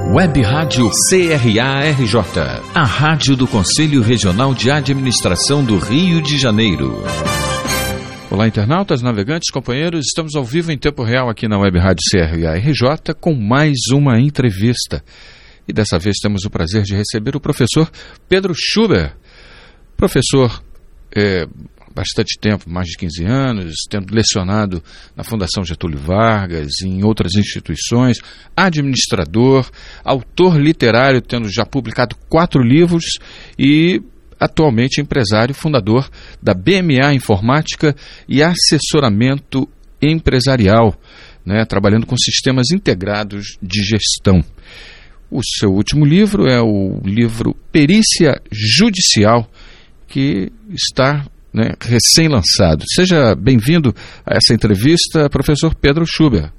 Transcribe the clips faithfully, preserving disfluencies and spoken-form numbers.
Web Rádio C R A R J, a rádio do Conselho Regional de Administração do Rio de Janeiro. Olá, internautas, navegantes, companheiros, estamos ao vivo em tempo real aqui na Web Rádio C R A R J com mais uma entrevista. E dessa vez temos o prazer de receber o professor Pedro Schuber. Professor, é, bastante tempo, mais de quinze anos, tendo lecionado na Fundação Getúlio Vargas, em outras instituições, administrador, autor literário, tendo já publicado quatro livros e atualmente empresário, fundador da B M A Informática e Assessoramento Empresarial, né, trabalhando com sistemas integrados de gestão. O seu último livro é o livro Perícia Judicial, que está, né, recém-lançado. Seja bem-vindo a essa entrevista, professor Pedro Schuber.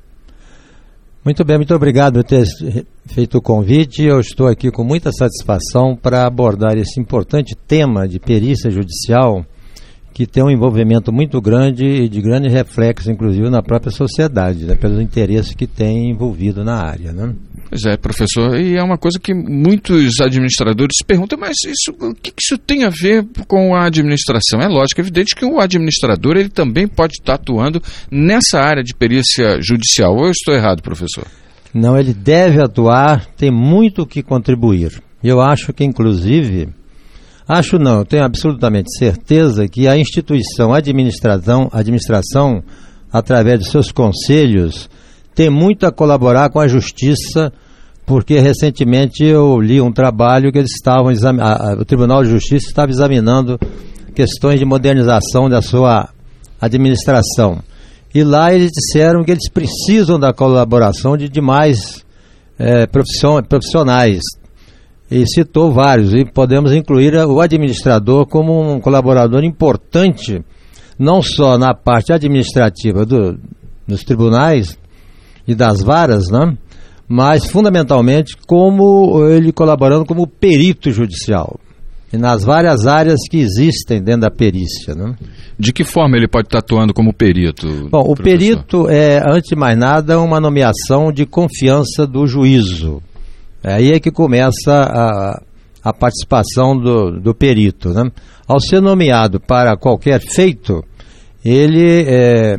Muito bem, muito obrigado por ter feito o convite. Eu estou aqui com muita satisfação para abordar esse importante tema de perícia judicial, que tem um envolvimento muito grande e de grande reflexo, inclusive, na própria sociedade, né, pelos interesses que tem envolvido na área, né? Pois é, professor, e é uma coisa que muitos administradores perguntam, mas isso, o que isso tem a ver com a administração? É lógico, é evidente que o administrador ele também pode estar atuando nessa área de perícia judicial. Ou eu estou errado, professor? Não, ele deve atuar, tem muito o que contribuir. Eu acho que, inclusive, acho não, eu tenho absolutamente certeza que a instituição administração, administração através de seus conselhos, tem muito a colaborar com a justiça, porque recentemente eu li um trabalho que eles estavam exam... o Tribunal de Justiça estava examinando questões de modernização da sua administração. E lá eles disseram que eles precisam da colaboração de demais é, profissionais. E citou vários, e podemos incluir o administrador como um colaborador importante, não só na parte administrativa do, dos tribunais e das varas, né? Mas fundamentalmente como ele colaborando como perito judicial e nas várias áreas que existem dentro da perícia, né? De que forma ele pode estar atuando como perito? Bom, o professor? Perito é, antes de mais nada, uma nomeação de confiança do juízo. Aí é que começa a, a participação do, do perito, né? Ao ser nomeado para qualquer feito, ele é,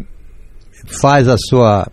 faz a sua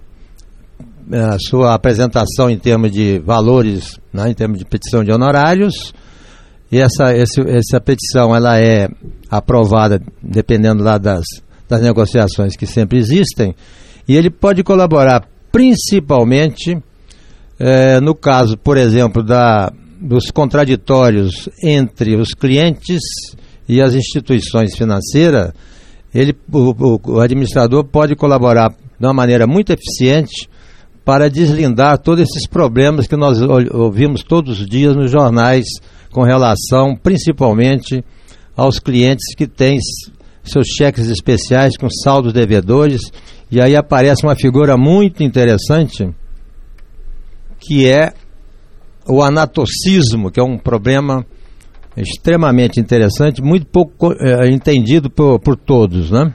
a sua apresentação em termos de valores, né, em termos de petição de honorários, e essa, esse, essa petição ela é aprovada dependendo lá das, das negociações que sempre existem, e ele pode colaborar principalmente é, no caso, por exemplo, da, dos contraditórios entre os clientes e as instituições financeiras. Ele, o, o, o administrador pode colaborar de uma maneira muito eficiente para deslindar todos esses problemas que nós ouvimos todos os dias nos jornais com relação principalmente aos clientes que têm seus cheques especiais com saldos devedores, e aí aparece uma figura muito interessante que é o anatocismo, que é um problema extremamente interessante, muito pouco é, entendido por, por todos, né?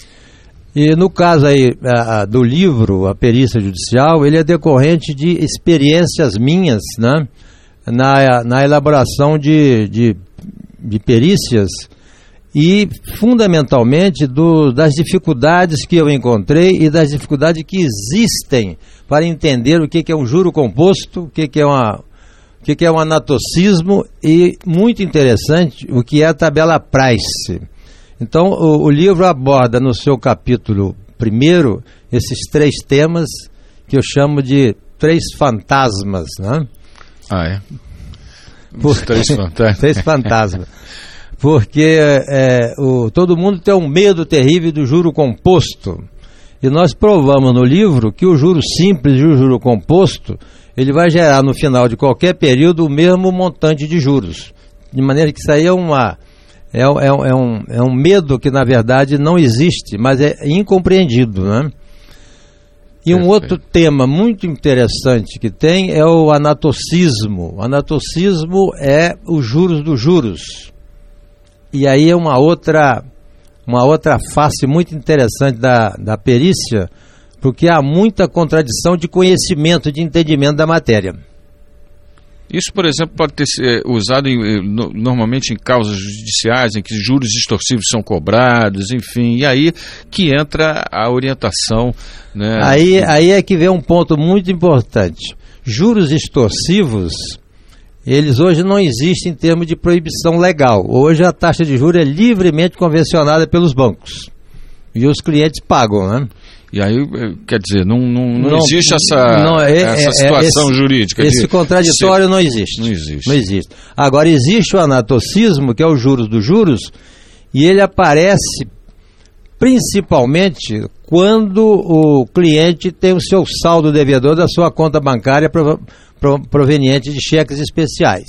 E no caso aí a, a, do livro, A Perícia Judicial, ele é decorrente de experiências minhas, né, na, na elaboração de, de, de perícias e fundamentalmente do, das dificuldades que eu encontrei e das dificuldades que existem para entender o que, que é um juro composto, o que, que é uma, o que, que é um anatocismo e, muito interessante, o que é a tabela Price. Então, o, o livro aborda no seu capítulo primeiro esses três temas que eu chamo de três fantasmas, né? Ah, é? Por... Três fantasmas. Três fantasmas. Porque é, o, todo mundo tem um medo terrível do juro composto. E nós provamos no livro que o juro simples e o juro composto, ele vai gerar no final de qualquer período o mesmo montante de juros. De maneira que isso aí é uma... É, é, é, um, é um medo que, na verdade, não existe, mas é incompreendido, né? E um outro tema muito interessante que tem é o anatocismo. O anatocismo é os juros dos juros. E aí é uma outra, uma outra face muito interessante da, da perícia, porque há muita contradição de conhecimento, de entendimento da matéria. Isso, por exemplo, pode ter é, usado em, no, normalmente em causas judiciais em que juros extorsivos são cobrados, enfim, e aí que entra a orientação, né? Aí, aí é que vem um ponto muito importante. Juros extorsivos, eles hoje não existem em termos de proibição legal. Hoje a taxa de juros é livremente convencionada pelos bancos. E os clientes pagam, né? E aí, quer dizer, não, não, não, não existe essa, não, é, essa é, situação esse, jurídica. Esse de, contraditório de não existe. Não existe. Não existe. Agora, existe o anatocismo, que é o juros dos juros, e ele aparece principalmente quando o cliente tem o seu saldo devedor da sua conta bancária prov, prov, proveniente de cheques especiais.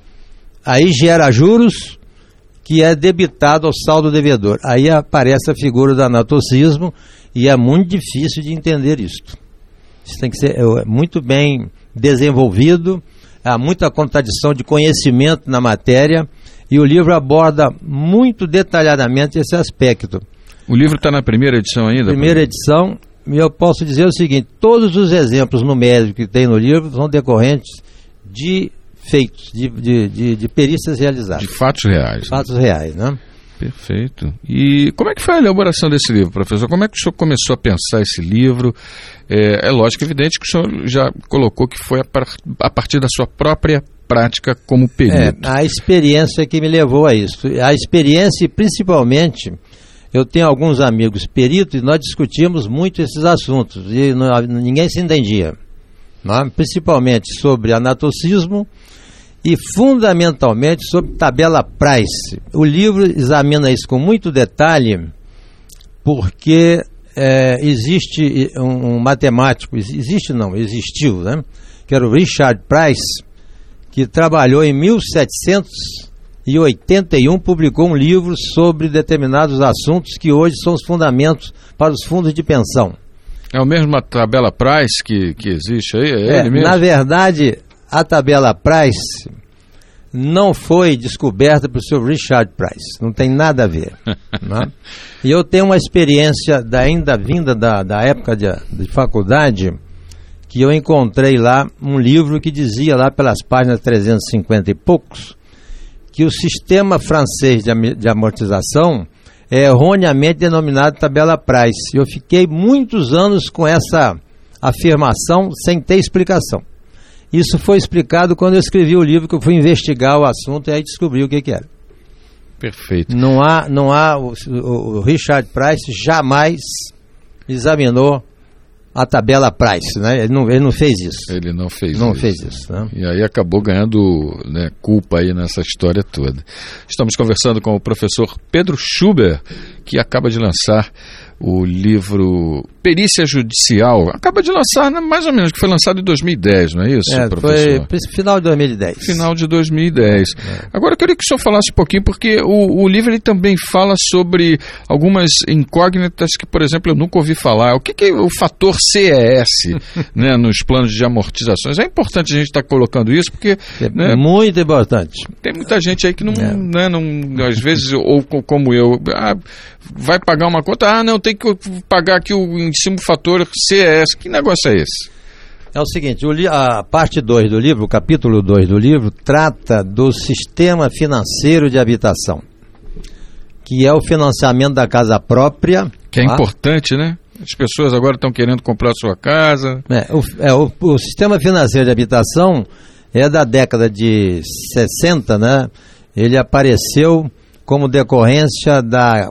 Aí gera juros que é debitado ao saldo devedor. Aí aparece a figura do anatocismo e é muito difícil de entender isto. Isso tem que ser é, muito bem desenvolvido, há muita contradição de conhecimento na matéria e o livro aborda muito detalhadamente esse aspecto. O livro está na primeira edição ainda? Primeira edição, e eu posso dizer o seguinte, todos os exemplos numéricos que tem no livro são decorrentes de feitos, de, de, de, de perícias realizadas. De fatos reais. Fatos né? reais, né? Perfeito. E como é que foi a elaboração desse livro, professor? Como é que o senhor começou a pensar esse livro? É, é lógico, evidente que o senhor já colocou que foi a, par, a partir da sua própria prática como perito. É, a experiência que me levou a isso. A experiência e principalmente, eu tenho alguns amigos peritos e nós discutimos muito esses assuntos e não, ninguém se entendia. Não? Principalmente sobre anatocismo e fundamentalmente sobre tabela Price. O livro examina isso com muito detalhe porque é, existe um, um matemático, existe não, existiu, né? Que era o Richard Price, que trabalhou em mil setecentos e oitenta e um, publicou um livro sobre determinados assuntos que hoje são os fundamentos para os fundos de pensão. É a mesma tabela Price que, que existe aí? É, é ele mesmo? Na verdade, a tabela Price não foi descoberta pelo senhor Richard Price, não tem nada a ver. Né? E eu tenho uma experiência da, ainda vinda da, da época de, de faculdade, que eu encontrei lá um livro que dizia lá pelas páginas trezentos e cinquenta e poucos, que o sistema francês de, de amortização é erroneamente denominado tabela Price. Eu fiquei muitos anos com essa afirmação sem ter explicação. Isso foi explicado quando eu escrevi o livro, que eu fui investigar o assunto e aí descobri o que, que era. Perfeito. Não há, não há o, o Richard Price jamais examinou a tabela Price, né? Ele não, ele não fez isso. Ele não fez não isso. fez isso, né? E aí acabou ganhando, né, culpa aí nessa história toda. Estamos conversando com o professor Pedro Schuber, que acaba de lançar o livro Perícia Judicial. Acaba de lançar, né, mais ou menos, que foi lançado em dois mil e dez, não é isso, é, professor? Foi final de dois mil e dez. Final de dois mil e dez. É. Agora eu queria que o senhor falasse um pouquinho, porque o, o livro ele também fala sobre algumas incógnitas que, por exemplo, eu nunca ouvi falar. O que, que é o fator C E S né, nos planos de amortizações? É importante a gente estar tá colocando isso, porque... É né, muito importante. Tem muita gente aí que não, é. né, não às vezes, ou como eu, ah, vai pagar uma conta, ah, não, tem que pagar aqui o, em cima do fator C E S. Que negócio é esse? É o seguinte, o li- a parte dois do livro, o capítulo dois do livro, trata do sistema financeiro de habitação, que é o financiamento da casa própria. Que é tá? Importante, né? As pessoas agora estão querendo comprar sua casa. É, o, é, o, o sistema financeiro de habitação é da década de sessenta, né? Ele apareceu como decorrência da,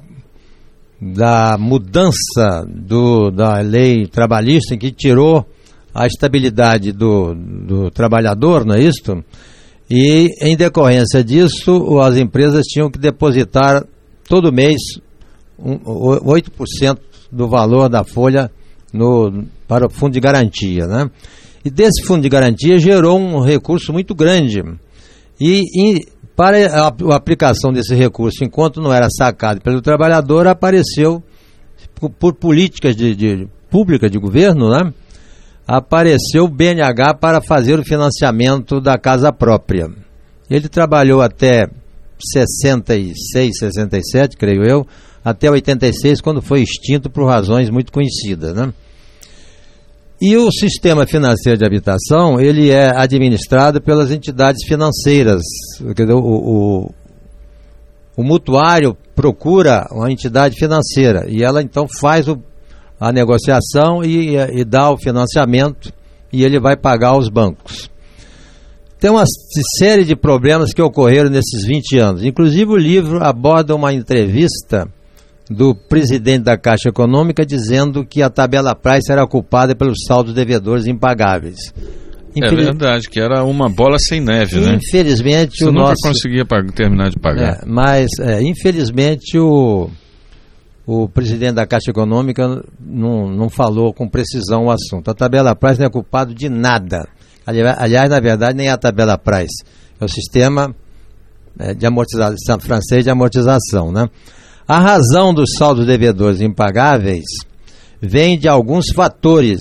da mudança do, da lei trabalhista, que tirou a estabilidade do, do trabalhador, não é isso? E em decorrência disso, as empresas tinham que depositar todo mês um, oito por cento do valor da folha no, para o fundo de garantia, né? E desse fundo de garantia gerou um recurso muito grande. E, e para a, a aplicação desse recurso, enquanto não era sacado pelo trabalhador, apareceu, por, por políticas de, de, públicas de governo, né? Apareceu o B N H para fazer o financiamento da casa própria. Ele trabalhou até sessenta e seis, sessenta e sete, creio eu, até oitenta e seis, quando foi extinto por razões muito conhecidas, né? E o sistema financeiro de habitação, ele é administrado pelas entidades financeiras. Quer dizer, o, o, o mutuário procura uma entidade financeira e ela então faz o, a negociação e, e dá o financiamento e ele vai pagar aos bancos. Tem uma série de problemas que ocorreram nesses vinte anos. Inclusive o livro aborda uma entrevista do presidente da Caixa Econômica dizendo que a tabela Price era culpada pelos saldos devedores impagáveis. Infeliz... É verdade, que era uma bola sem neve, né? Infelizmente Você o nunca nosso... conseguia pag... terminar de pagar. É, mas, é, infelizmente, o, o presidente da Caixa Econômica não, não falou com precisão o assunto. A tabela Price não é culpado de nada. Aliás, aliás na verdade, nem é a tabela Price. É o sistema é, de amortização, francês de amortização, né? A razão dos saldos devedores impagáveis vem de alguns fatores.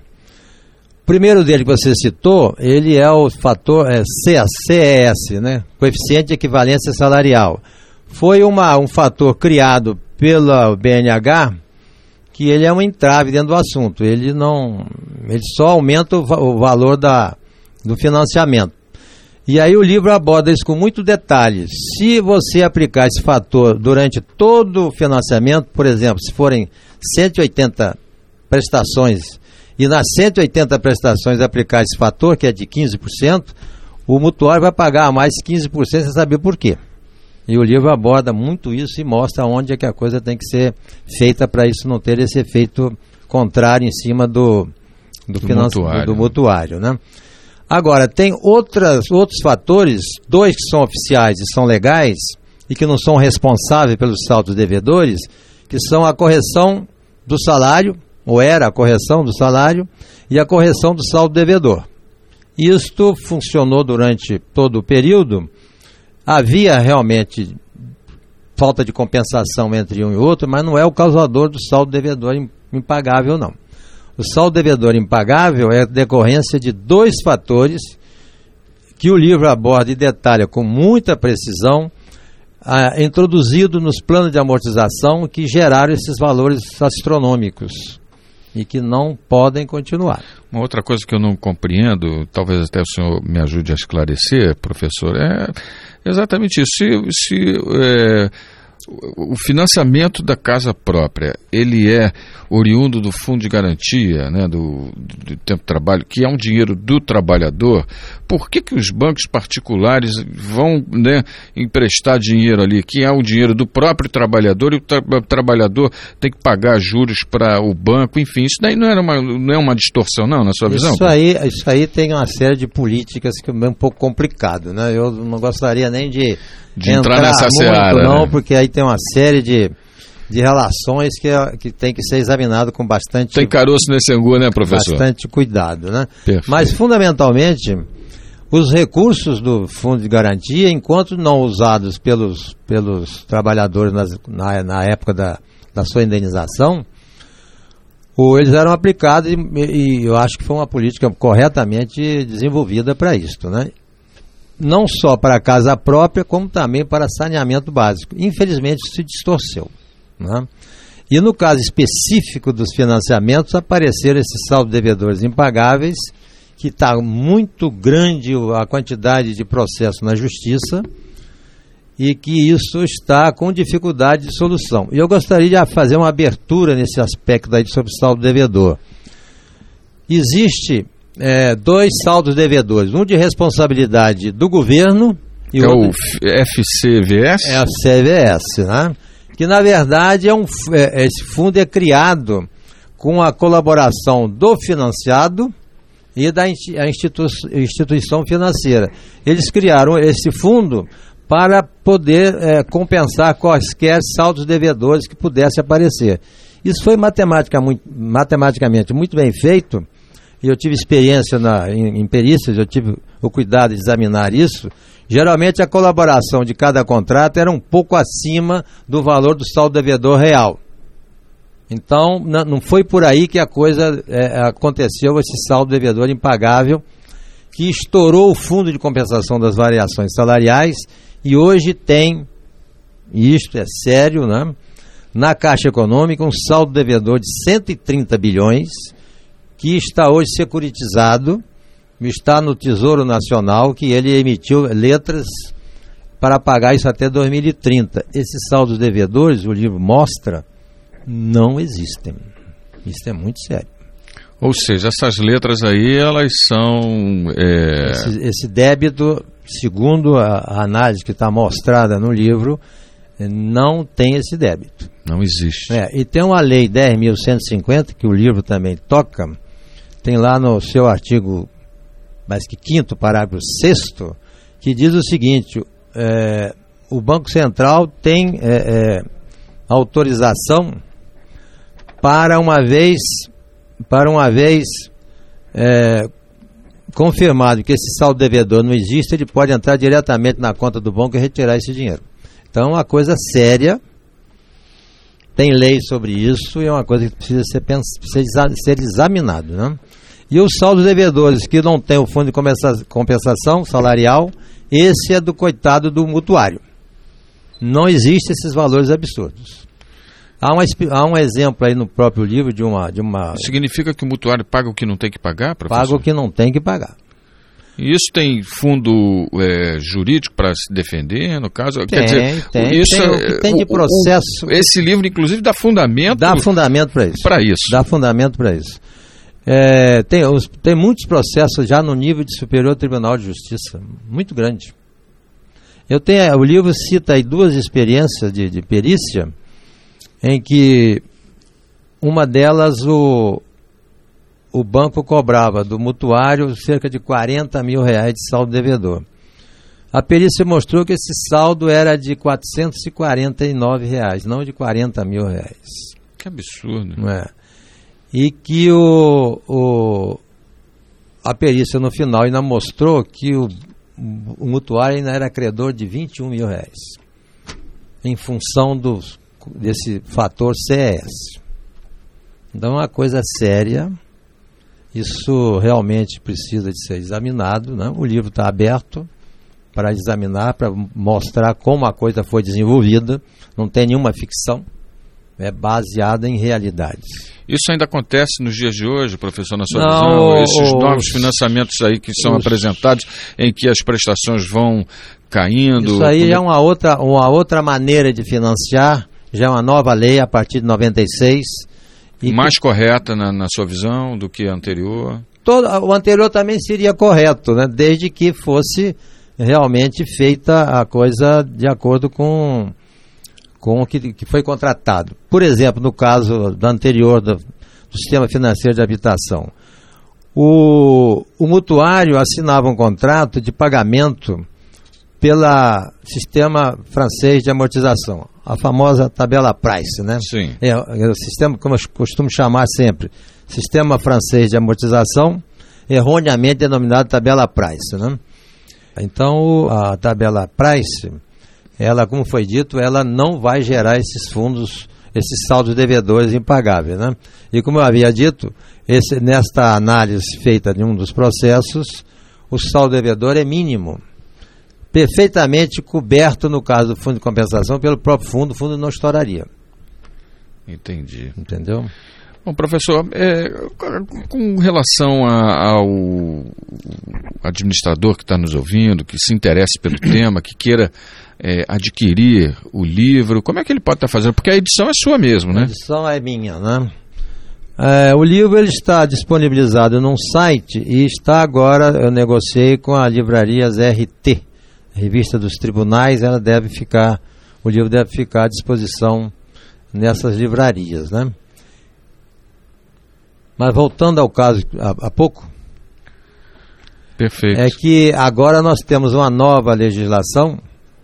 O primeiro dele que você citou, ele é o fator é, C E S, né? Coeficiente de equivalência salarial. Foi uma, um fator criado pela B N H que ele é um entrave dentro do assunto. Ele não, ele só aumenta o, o valor da, do financiamento. E aí o livro aborda isso com muito detalhe. Se você aplicar esse fator durante todo o financiamento, por exemplo, se forem cento e oitenta prestações, e nas cento e oitenta prestações aplicar esse fator, que é de quinze por cento, o mutuário vai pagar mais quinze por cento sem saber por quê. E o livro aborda muito isso e mostra onde é que a coisa tem que ser feita para isso não ter esse efeito contrário em cima do, do, do financi- mutuário, do, do mutuário, né? Agora, tem outras, outros fatores, dois que são oficiais e são legais, e que não são responsáveis pelos saldos devedores, que são a correção do salário, ou era a correção do salário, e a correção do saldo devedor. Isto funcionou durante todo o período. Havia realmente falta de compensação entre um e outro, mas não é o causador do saldo devedor impagável, não. O saldo devedor impagável é decorrência de dois fatores que o livro aborda e detalha com muita precisão, ah, introduzido nos planos de amortização que geraram esses valores astronômicos e que não podem continuar. Uma outra coisa que eu não compreendo, talvez até o senhor me ajude a esclarecer, professor, é exatamente isso. Se, se é, o financiamento da casa própria, ele é oriundo do fundo de garantia, né, do, do tempo de trabalho, que é um dinheiro do trabalhador, por que que os bancos particulares vão, né, emprestar dinheiro ali, que é o dinheiro do próprio trabalhador, e o tra- trabalhador tem que pagar juros para o banco, enfim, isso daí não, era uma, não é uma distorção, não, na sua visão? Isso aí, isso aí tem uma série de políticas que é um pouco complicado, né? Eu não gostaria nem de, de entrar, entrar nessa muito, seara, não, né? Porque aí tem uma série de, de relações que, que tem que ser examinado com bastante... Tem caroço nesse angu, né, professor? Bastante cuidado, né? Perfeito. Mas, fundamentalmente, os recursos do Fundo de Garantia, enquanto não usados pelos, pelos trabalhadores nas, na, na época da, da sua indenização, ou eles eram aplicados e, e eu acho que foi uma política corretamente desenvolvida para isso, né? Não só para a casa própria, como também para saneamento básico. Infelizmente, isso se distorceu, né? E no caso específico dos financiamentos, apareceram esses saldos devedores impagáveis, que está muito grande a quantidade de processo na justiça e que isso está com dificuldade de solução. E eu gostaria de fazer uma abertura nesse aspecto aí sobre saldo devedor. Existe é, dois saldos devedores, um de responsabilidade do governo e é outro... o F C V S? É o C V S, né? Que na verdade é um, é, esse fundo é criado com a colaboração do financiado e da institu- instituição financeira. Eles criaram esse fundo para poder é, compensar quaisquer saldos devedores que pudessem aparecer. Isso foi matematica, muito, matematicamente muito bem feito, e eu tive experiência na, em, em perícias, eu tive o cuidado de examinar isso. Geralmente a colaboração de cada contrato era um pouco acima do valor do saldo devedor real. Então, não, não foi por aí que a coisa é, aconteceu, esse saldo devedor impagável, que estourou o fundo de compensação das variações salariais, e hoje tem, e isto é sério, né, na Caixa Econômica, um saldo devedor de cento e trinta bilhões, que está hoje securitizado, está no Tesouro Nacional, que ele emitiu letras para pagar isso até dois mil e trinta. Esses saldos devedores, o livro mostra, não existem. Isso é muito sério. Ou seja, essas letras aí, elas são... É... Esse, esse débito, segundo a, a análise que está mostrada no livro, não tem esse débito. Não existe. É, e tem uma lei dez mil cento e cinquenta, que o livro também toca, tem lá no seu artigo, mais que quinto, parágrafo sexto, que diz o seguinte, é, o Banco Central tem é, é, autorização para uma vez, para uma vez é, confirmado que esse saldo devedor não existe, ele pode entrar diretamente na conta do banco e retirar esse dinheiro. Então é uma coisa séria, tem lei sobre isso e é uma coisa que precisa ser, pens- ser examinado, né? E os saldos devedores que não tem o fundo de compensa- compensação salarial, esse é do coitado do mutuário. Não existem esses valores absurdos. Há, uma, há um exemplo aí no próprio livro de uma, de uma... Significa que o mutuário paga o que não tem que pagar, professor? Paga o que não tem que pagar. E isso tem fundo é, jurídico para se defender, no caso? Tem, quer dizer, tem. Isso, tem o que tem de processo... O, o, esse livro, inclusive, dá fundamento... Dá fundamento para isso. Para isso. Dá fundamento para isso. É, tem, os, tem muitos processos já no nível de Superior Tribunal de Justiça, muito grande. Eu tenho, o livro cita aí duas experiências de, de perícia, em que uma delas o, o banco cobrava do mutuário cerca de quarenta mil reais de saldo devedor. A perícia mostrou que esse saldo era de quatrocentos e quarenta e nove reais, não de quarenta mil reais. Que absurdo. Não é? E que o, o, a perícia no final ainda mostrou que o, o mutuário ainda era credor de vinte e um mil reais, em função dos, desse fator C E S. Então é uma coisa séria, isso realmente precisa de ser examinado, né? O livro está aberto para examinar, para mostrar como a coisa foi desenvolvida, não tem nenhuma ficção, é baseada em realidades. Isso ainda acontece nos dias de hoje, professor, na sua Não, visão? Esses os, novos financiamentos aí que são os, apresentados, em que as prestações vão caindo... Isso aí quando... é uma outra, uma outra maneira de financiar, já é uma nova lei a partir de noventa e seis. E mais que... correta na, na sua visão do que a anterior? Todo, o anterior também seria correto, né? Desde que fosse realmente feita a coisa de acordo com... com o que, que foi contratado. Por exemplo, no caso do anterior, do, do sistema financeiro de habitação, o, o mutuário assinava um contrato de pagamento pelo sistema francês de amortização, a famosa tabela Price, né? Sim. É, é o sistema, como eu costumo chamar sempre, sistema francês de amortização, erroneamente denominado tabela Price, né? Então, a tabela Price... ela, como foi dito, ela não vai gerar esses fundos, esses saldos devedores impagáveis, né? E como eu havia dito, esse, nesta análise feita de um dos processos, o saldo devedor é mínimo, perfeitamente coberto no caso do fundo de compensação pelo próprio fundo, o fundo não estouraria. Entendi. Entendeu? Bom, professor, é, com relação a, ao administrador que está nos ouvindo, que se interesse pelo tema, que queira é, adquirir o livro, como é que ele pode estar fazendo? Porque a edição é sua mesmo, né? A edição é minha, né? É, o livro ele está disponibilizado num site e está agora, eu negociei com a Livrarias R T, Revista dos Tribunais, ela deve ficar, o livro deve ficar à disposição nessas livrarias, né? Mas voltando ao caso há, há pouco, perfeito. É que agora nós temos uma nova legislação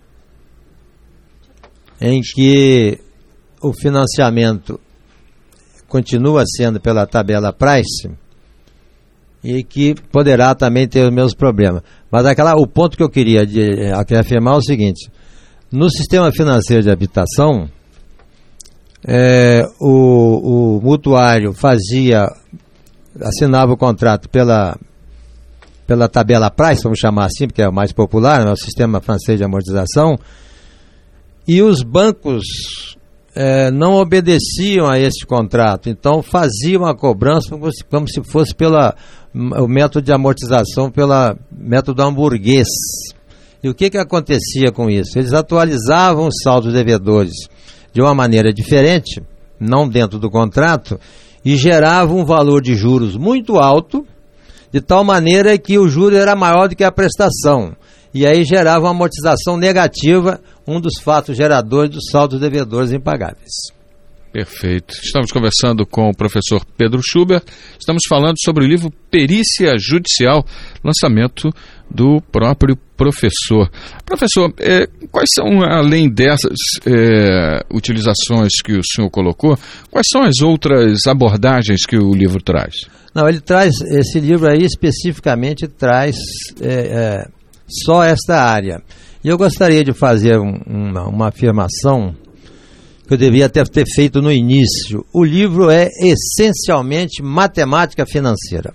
em que o financiamento continua sendo pela tabela Price e que poderá também ter os mesmos problemas. Mas aquela, o ponto que eu queria, de, eu queria afirmar é o seguinte: no sistema financeiro de habitação, É, o, o mutuário fazia, assinava o contrato pela, pela tabela Price, vamos chamar assim, porque é o mais popular, né, o sistema francês de amortização, e os bancos é, não obedeciam a esse contrato, então faziam a cobrança como se, como se fosse pela, o método de amortização, pelo método hamburguês. E o que, que acontecia com isso? Eles atualizavam os saldos devedores de uma maneira diferente, não dentro do contrato, e geravam um valor de juros muito alto, de tal maneira que o juro era maior do que a prestação. E aí gerava uma amortização negativa, um dos fatos geradores dos saldos devedores impagáveis. Perfeito. Estamos conversando com o professor Pedro Schubert. Estamos falando sobre o livro Perícia Judicial, lançamento do próprio professor. Professor, eh, quais são, além dessas eh, utilizações que o senhor colocou, quais são as outras abordagens que o livro traz? Não, ele traz, esse livro aí especificamente traz é, é, só esta área. E eu gostaria de fazer um, uma, uma afirmação que eu devia até ter feito no início. O livro é essencialmente matemática financeira.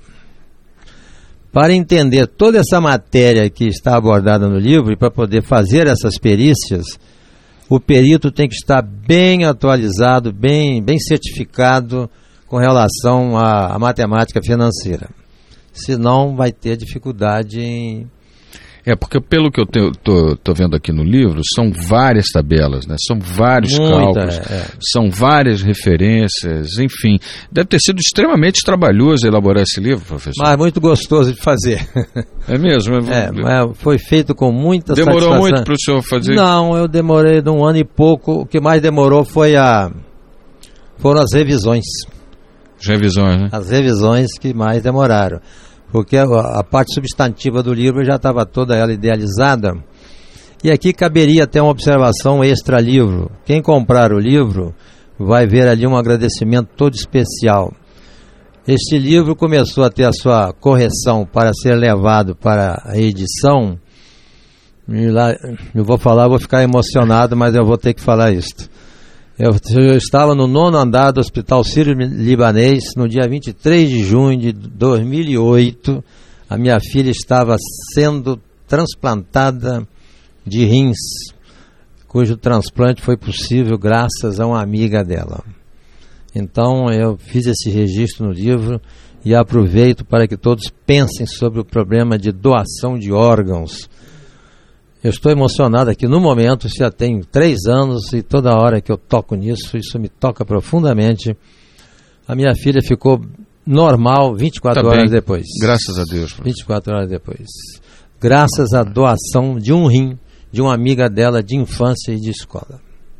Para entender toda essa matéria que está abordada no livro e para poder fazer essas perícias, o perito tem que estar bem atualizado, bem, bem certificado com relação à, à matemática financeira. Senão vai ter dificuldade em... É, porque pelo que eu estou vendo aqui no livro, são várias tabelas, né? São vários Muita, cálculos, é. são várias referências, enfim. Deve ter sido extremamente trabalhoso elaborar esse livro, professor. Mas muito gostoso de fazer. É mesmo? É, mas foi feito com muita Demorou satisfação. Demorou muito para o senhor fazer? Não, eu demorei de um ano e pouco. O que mais demorou foi a, foram as revisões. As revisões, né? As revisões que mais demoraram. Porque a, a parte substantiva do livro já estava toda ela idealizada. E aqui caberia até uma observação extra-livro. Quem comprar o livro vai ver ali um agradecimento todo especial. Este livro começou a ter a sua correção para ser levado para a edição. E lá, eu vou falar, vou ficar emocionado, mas eu vou ter que falar isso. Eu, eu estava no nono andar do Hospital Sírio-Libanês no dia vinte e três de junho de dois mil e oito. A minha filha estava sendo transplantada de rins, cujo transplante foi possível graças a uma amiga dela. Então eu fiz esse registro no livro e aproveito para que todos pensem sobre o problema de doação de órgãos. Eu estou emocionado aqui no momento, já tenho três anos e toda hora que eu toco nisso, isso me toca profundamente. A minha filha ficou normal vinte e quatro tá horas bem. depois. Graças a Deus. Professor. vinte e quatro horas depois. Graças à doação de um rim de uma amiga dela de infância e de escola.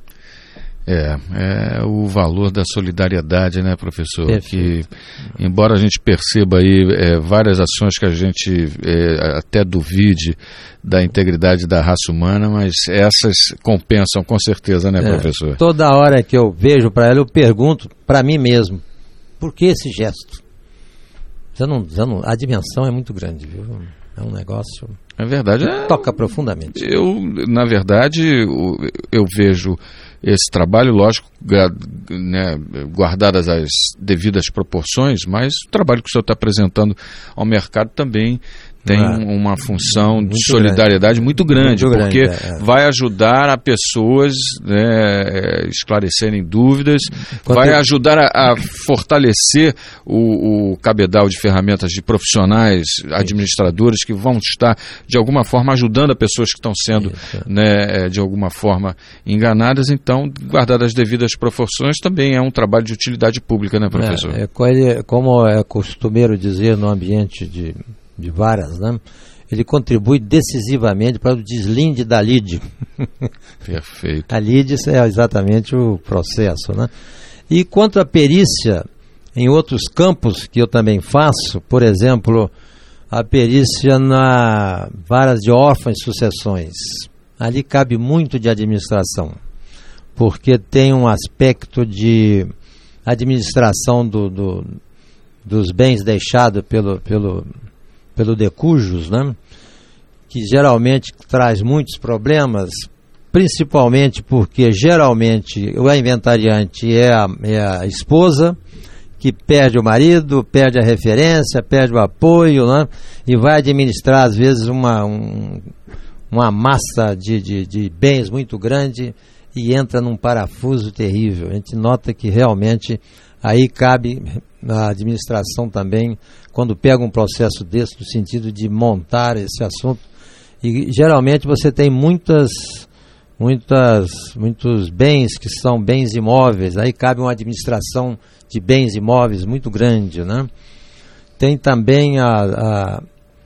É, é o valor da solidariedade, né, professor? Perfeito. Que, embora a gente perceba aí é, várias ações que a gente é, até duvide da integridade da raça humana, mas essas compensam com certeza, né, é, professor? Toda hora que eu vejo para ela, eu pergunto para mim mesmo, por que esse gesto? Já não, já não, a dimensão é muito grande, viu? É um negócio... É verdade. É, toca profundamente. Eu, na verdade, eu, eu vejo esse trabalho, lógico, né, guardadas as devidas proporções, mas o trabalho que o senhor está apresentando ao mercado também tem ah, uma função de solidariedade grande. muito grande, muito porque grande, é. vai ajudar a pessoas, né, esclarecerem dúvidas, Quanto vai eu... ajudar a, a fortalecer o, o cabedal de ferramentas de profissionais, administradores que vão estar, de alguma forma, ajudando a pessoas que estão sendo, né, de alguma forma, enganadas. Então, guardadas as devidas proporções, também é um trabalho de utilidade pública, né, professor? É, é, como é costumeiro dizer no ambiente de... de varas, né? Ele contribui decisivamente para o deslinde da lide. Perfeito. A lide é exatamente o processo, né? E quanto à perícia, em outros campos que eu também faço, por exemplo, a perícia na varas de órfãos e sucessões, ali cabe muito de administração, porque tem um aspecto de administração do, do, dos bens deixados pelo... pelo pelo decujus, né? Que geralmente traz muitos problemas, principalmente porque geralmente o inventariante é a, é a esposa, que perde o marido, perde a referência, perde o apoio, né? E vai administrar às vezes uma, um, uma massa de, de, de bens muito grande e entra num parafuso terrível. A gente nota que realmente aí cabe a administração também, quando pega um processo desse, no sentido de montar esse assunto. E geralmente você tem muitas, muitas, muitos bens que são bens imóveis, aí cabe uma administração de bens imóveis muito grande, né? Tem também a, a,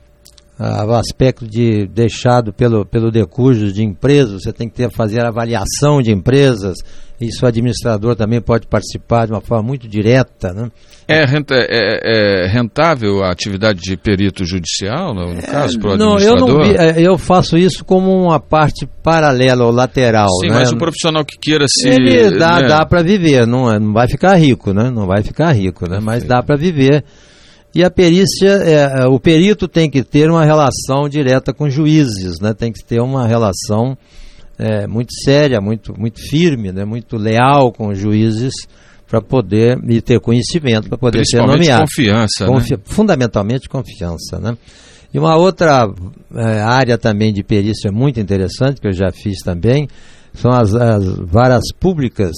a, o aspecto de deixado pelo, pelo decurso de empresas, você tem que ter, fazer avaliação de empresas, isso o administrador também pode participar de uma forma muito direta, né? É, renta, é, é rentável a atividade de perito judicial, no, no caso, para o não, administrador? Eu, não vi, eu faço isso como uma parte paralela ou lateral. Sim, né? Mas o profissional que queira se... Ele dá, né? dá para viver, não, não vai ficar rico, né? Não vai ficar rico, né? Mas dá para viver. E a perícia, é, o perito tem que ter uma relação direta com juízes, né? Tem que ter uma relação é, muito séria, muito, muito firme, né? Muito leal com os juízes, para poder e ter conhecimento, para poder ser nomeado. Confiança, Confi- né? Fundamentalmente confiança, né? E uma outra é, área também de perícia muito interessante, que eu já fiz também, são as, as varas públicas,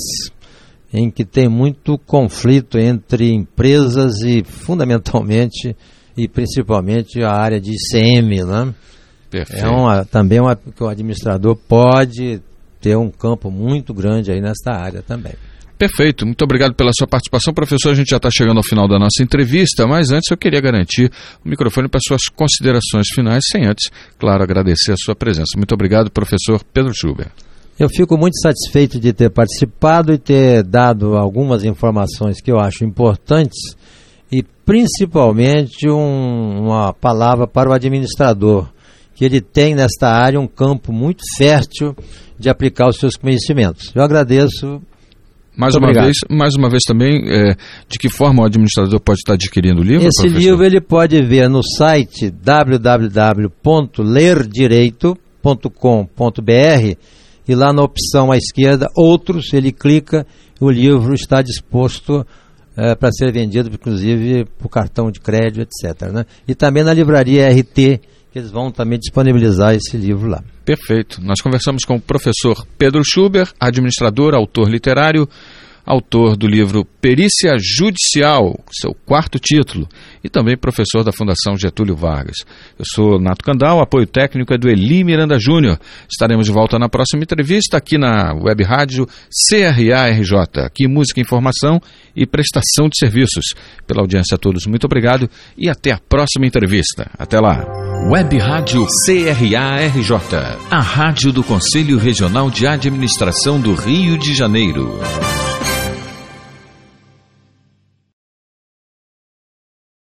em que tem muito conflito entre empresas e, fundamentalmente, e principalmente a área de I C M, né? Perfeito. É uma, também uma, que o administrador pode ter um campo muito grande aí nesta área também. Perfeito, muito obrigado pela sua participação, professor. A gente já está chegando ao final da nossa entrevista, mas antes eu queria garantir o microfone para suas considerações finais, sem antes, claro, agradecer a sua presença. Muito obrigado, professor Pedro Schuber. Eu fico muito satisfeito de ter participado e ter dado algumas informações que eu acho importantes e principalmente um, uma palavra para o administrador, que ele tem nesta área um campo muito fértil de aplicar os seus conhecimentos. Eu agradeço. Mais uma, vez, mais uma vez também, é, de que forma o administrador pode estar adquirindo o livro, Esse professor? livro ele pode ver no site w w w ponto ler direito ponto com ponto b r e lá na opção à esquerda, outros, ele clica e o livro está disposto é, para ser vendido, inclusive por cartão de crédito, etcétera, né? E também na livraria R T, que eles vão também disponibilizar esse livro lá. Perfeito. Nós conversamos com o professor Pedro Schuber, administrador, autor literário, autor do livro Perícia Judicial, seu quarto título, e também professor da Fundação Getúlio Vargas. Eu sou Nato Candal, apoio técnico é do Eli Miranda Júnior. Estaremos de volta na próxima entrevista aqui na Web Rádio C R A R J. Aqui música, informação e prestação de serviços. Pela audiência a todos, muito obrigado e até a próxima entrevista. Até lá. Web Rádio C R A R J, a rádio do Conselho Regional de Administração do Rio de Janeiro.